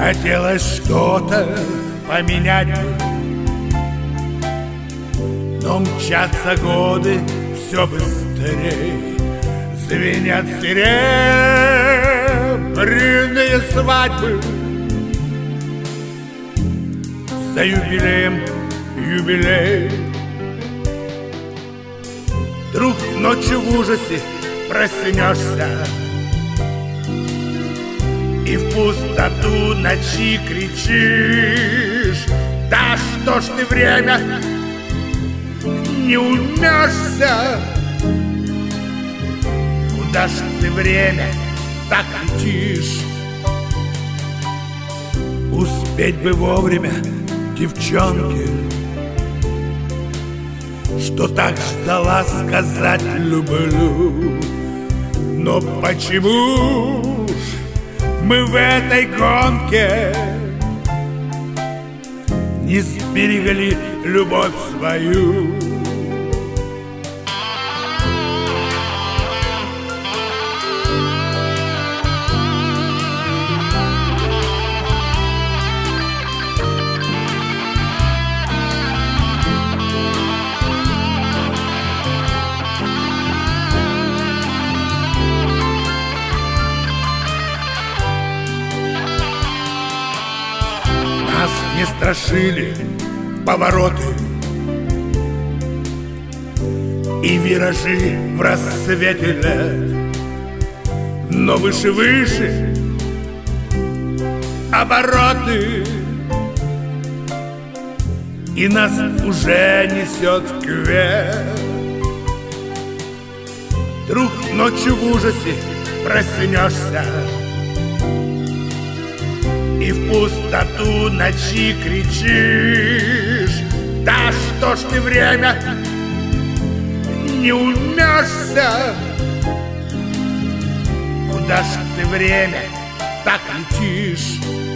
Хотелось что-то поменять бы, но мчатся годы все быстрее. Звенят серебряные свадьбы. За юбилеем юбилей. Вдруг ночью в ужасе проснешься и в пустоту ночи кричишь: да что ж ты, время, не умешься? Куда ж ты, время, так летишь? Успеть бы вовремя девчонке, что так ждала, сказать люблю. Но почему ж мы в этой гонке не сберегли любовь свою? Нас не страшили повороты и виражи в рассвете лет, но выше обороты, и нас уже несет кверх. Вдруг ночью в ужасе проснешься и в пустоту ночи кричишь: да что ж ты, время, не умешься? Куда ж ты, время, так летишь?